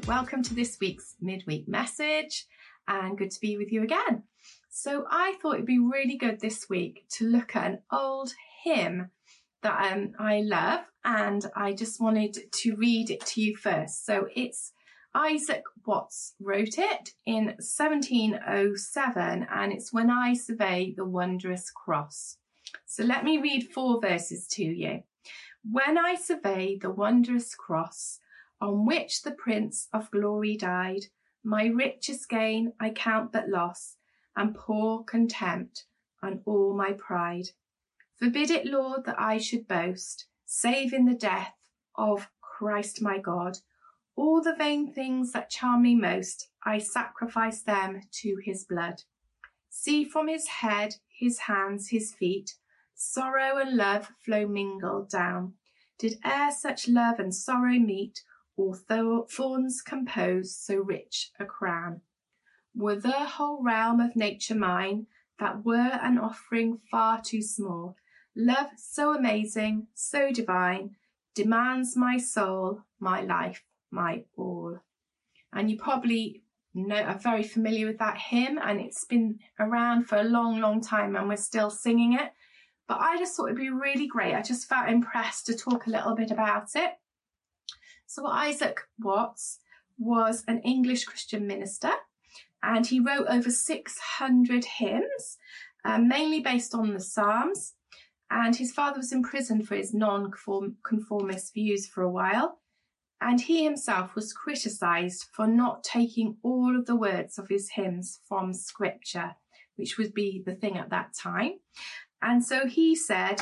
welcome to this week's midweek message, and good to be with you again. So I thought it'd be really good this week to look at an old hymn that I love, and I just wanted to read it to you first. So it's Isaac Watts wrote it in 1707, and it's When I Survey the Wondrous Cross. So let me read 4 verses to you. When I survey the wondrous cross on which the Prince of Glory died, my richest gain I count but loss, and pour contempt on all my pride. Forbid it, Lord, that I should boast, save in the death of Christ my God. All the vain things that charm me most, I sacrifice them to his blood. See from his head, his hands, his feet, sorrow and love flow mingled down. Did e'er such love and sorrow meet, or thorns compose so rich a crown? Were the whole realm of nature mine, that were an offering far too small. Love so amazing, so divine, demands my soul, my life, my all. And you probably are very familiar with that hymn, and it's been around for a long, long time, and we're still singing it. But I just thought it'd be really great. I just felt impressed to talk a little bit about it. So Isaac Watts was an English Christian minister, and he wrote over 600 hymns, mainly based on the Psalms. And his father was imprisoned for his non-conformist views for a while. And he himself was criticised for not taking all of the words of his hymns from Scripture, which would be the thing at that time. And so he said,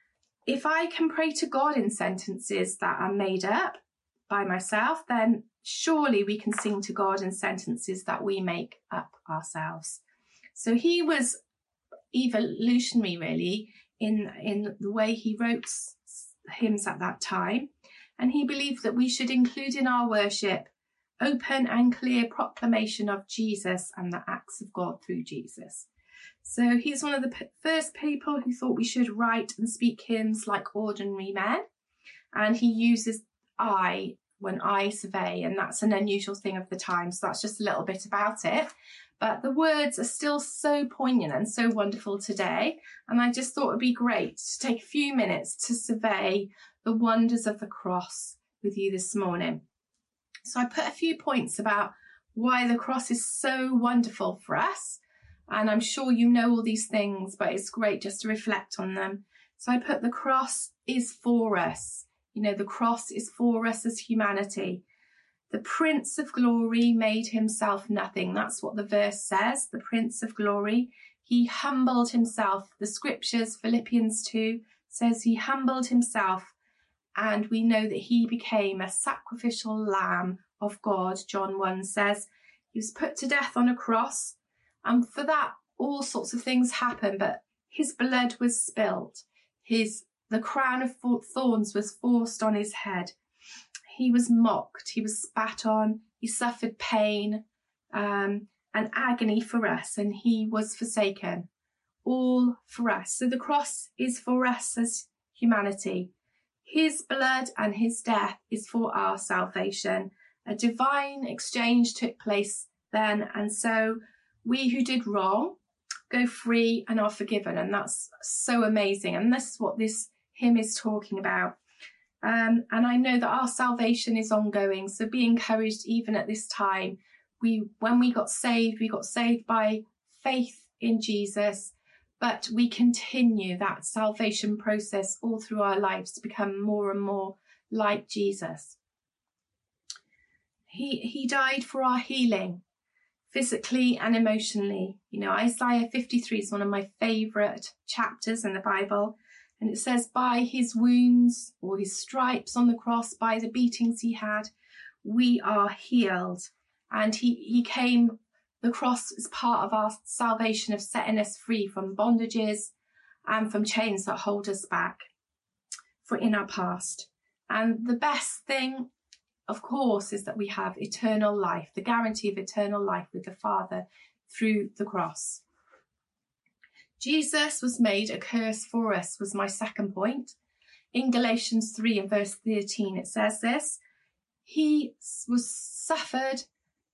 if I can pray to God in sentences that are made up by myself, then surely we can sing to God in sentences that we make up ourselves. So he was evolutionary, really, in the way he wrote hymns at that time. And he believed that we should include in our worship open and clear proclamation of Jesus and the acts of God through Jesus. So he's one of the first people who thought we should write and speak hymns like ordinary men. And he uses I when I survey, and that's an unusual thing of the time. So that's just a little bit about it. But the words are still so poignant and so wonderful today. And I just thought it'd be great to take a few minutes to survey the wonders of the cross with you this morning. So I put a few points about why the cross is so wonderful for us. And I'm sure you know all these things, but it's great just to reflect on them. So I put the cross is for us. You know, the cross is for us as humanity. The Prince of Glory made himself nothing. That's what the verse says, the Prince of Glory. He humbled himself. The scriptures, Philippians 2, says he humbled himself. And we know that he became a sacrificial lamb of God. John 1 says he was put to death on a cross. And for that, all sorts of things happen, but his blood was spilt. The crown of thorns was forced on his head. He was mocked. He was spat on. He suffered pain and agony for us, and he was forsaken, all for us. So the cross is for us as humanity. His blood and his death is for our salvation. A divine exchange took place then, and so we who did wrong go free and are forgiven. And that's so amazing. And this is what this hymn is talking about. And I know that our salvation is ongoing. So be encouraged even at this time. When we got saved by faith in Jesus. But we continue that salvation process all through our lives to become more and more like Jesus. He died for our healing, physically and emotionally. You know, Isaiah 53 is one of my favourite chapters in the Bible. And it says, by his wounds or his stripes on the cross, by the beatings he had, we are healed. And he came, the cross is part of our salvation of setting us free from bondages and from chains that hold us back in our past. And the best thing, of course, is that we have eternal life, the guarantee of eternal life with the Father through the cross. Jesus was made a curse for us, was my second point. In Galatians 3 and verse 13, it says this, he was suffered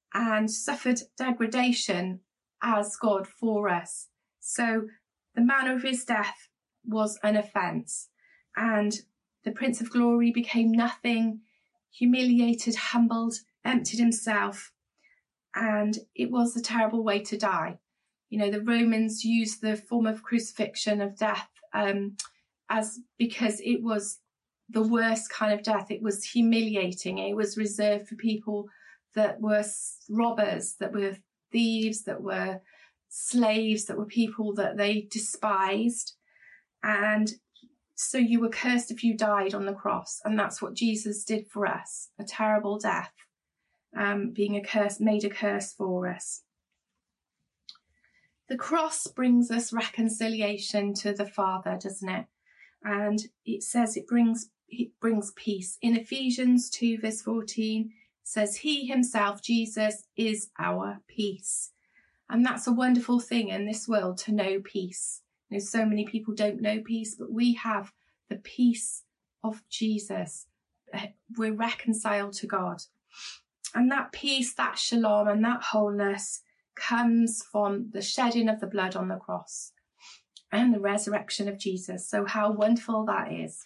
degradation as God for us. So the manner of his death was an offence, and the Prince of Glory became nothing, humiliated, humbled, emptied himself, and it was a terrible way to die. You know, the Romans used the form of crucifixion, of death, as because it was the worst kind of death. It was humiliating. It was reserved for people that were robbers, that were thieves, that were slaves, that were people that they despised. And so you were cursed if you died on the cross. And that's what Jesus did for us, a terrible death, being a curse, made a curse for us. The cross brings us reconciliation to the Father, doesn't it? And it says it brings peace. In Ephesians 2 verse 14, says he himself, Jesus, is our peace. And that's a wonderful thing in this world, to know peace. You know, so many people don't know peace, but we have the peace of Jesus. We're reconciled to God. And that peace, that shalom, and that wholeness comes from the shedding of the blood on the cross and the resurrection of Jesus. So how wonderful that is.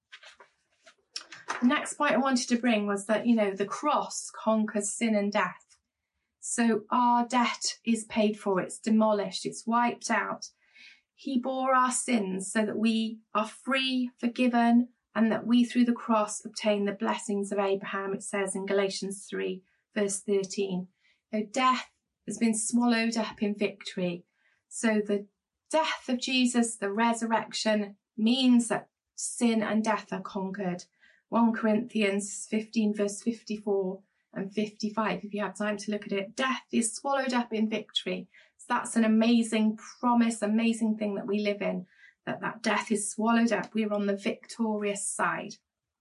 The next point I wanted to bring was that, you know, the cross conquers sin and death. So our debt is paid for, it's demolished, it's wiped out. He bore our sins so that we are free, forgiven, and that we through the cross obtain the blessings of Abraham, it says in Galatians 3 verse 13. So death has been swallowed up in victory. So the death of Jesus, the resurrection, means that sin and death are conquered. 1 Corinthians 15 verse 54 and 55, if you have time to look at it. Death is swallowed up in victory. So that's an amazing promise, amazing thing that we live in, that death is swallowed up. We're on the victorious side.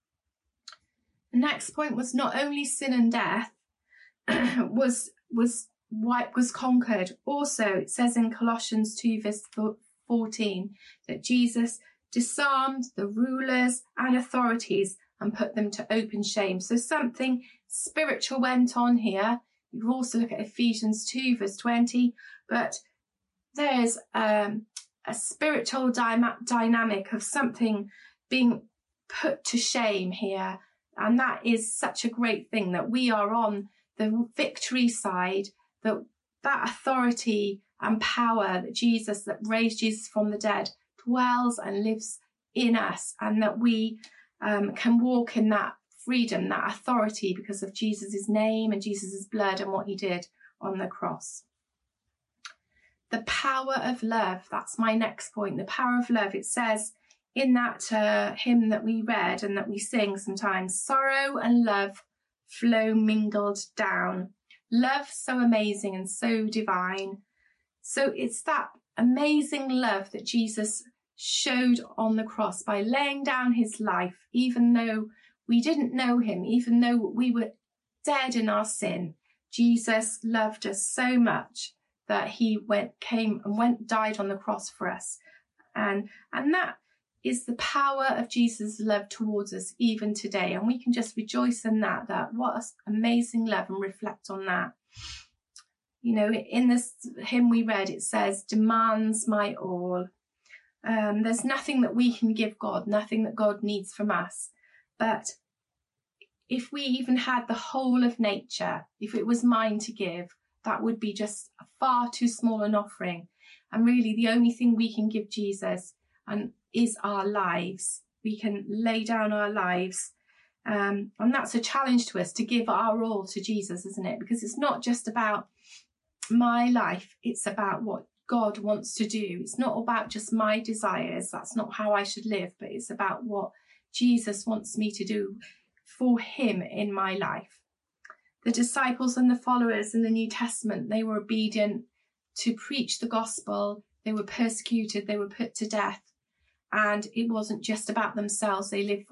The next point was not only sin and death was conquered. Also, it says in Colossians 2 verse 14 that Jesus disarmed the rulers and authorities and put them to open shame. So something spiritual went on here. You can also look at Ephesians 2 verse 20, but there's a spiritual dynamic of something being put to shame here. And that is such a great thing, that we are on the victory side, that authority and power that raised Jesus from the dead dwells and lives in us, and that we can walk in that freedom, that authority, because of Jesus' name and Jesus' blood and what he did on the cross. The power of love, that's my next point. The power of love. It says in that hymn that we read and that we sing sometimes, sorrow and love flow mingled down. Love so amazing and so divine. So it's that amazing love that Jesus showed on the cross by laying down his life, even though we didn't know him, even though we were dead in our sin. Jesus loved us so much that he died on the cross for us. And that is the power of Jesus' love towards us even today. And we can just rejoice in that what an amazing love, and reflect on that. You know, in this hymn we read, it says, demands my all. There's nothing that we can give God, nothing that God needs from us. But if we even had the whole of nature, if it was mine to give, that would be just a far too small an offering. And really the only thing we can give Jesus is our lives. We can lay down our lives. And that's a challenge to us, to give our all to Jesus, isn't it? Because it's not just about my life, it's about what God wants to do. It's not about just my desires. That's not how I should live, but it's about what Jesus wants me to do for him in my life. The disciples and the followers in the New Testament, they were obedient to preach the gospel. They were persecuted. They were put to death. And it wasn't just about themselves they lived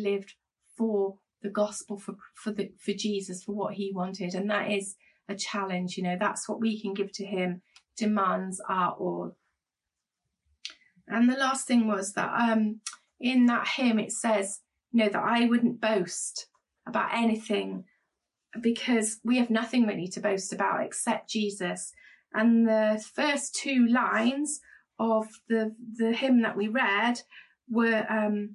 for the gospel, for Jesus, for what he wanted. And that is a challenge. You know, that's what we can give to him. Demands our all. And the last thing was that in that hymn it says, you know, that I wouldn't boast about anything, because we have nothing really to boast about except Jesus. And the first two lines of the hymn that we read were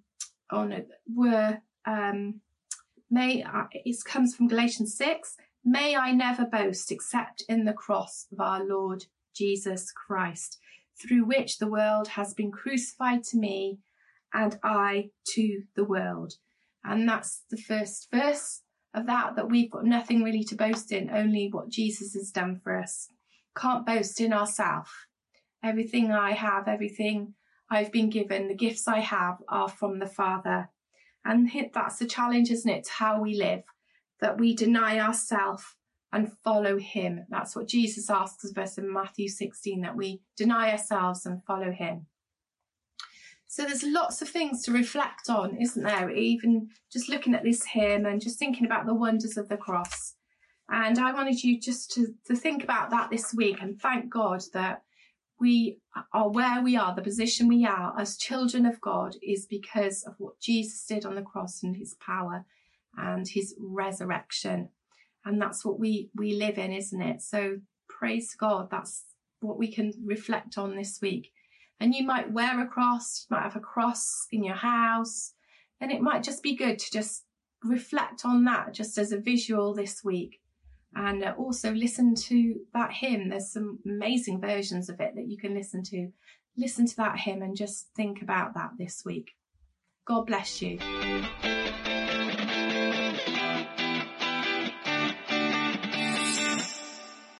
it comes from Galatians 6. May I never boast except in the cross of our Lord Jesus Christ, through which the world has been crucified to me and I to the world. And that's the first verse of that we've got nothing really to boast in, only what Jesus has done for us. Can't boast in ourselves. Everything I have, everything I've been given, the gifts I have are from the Father. And that's the challenge, isn't it, to how we live, that we deny ourselves and follow him. That's what Jesus asks of us in Matthew 16, that we deny ourselves and follow him. So there's lots of things to reflect on, isn't there? Even just looking at this hymn and just thinking about the wonders of the cross. And I wanted you just to think about that this week and thank God that we are where we are, the position we are as children of God is because of what Jesus did on the cross and his power and his resurrection. And that's what we live in, isn't it? So praise God, that's what we can reflect on this week. And you might wear a cross, you might have a cross in your house, and it might just be good to just reflect on that just as a visual this week. And also listen to that hymn. There's some amazing versions of it that you can listen to. Listen to that hymn and just think about that this week. God bless you.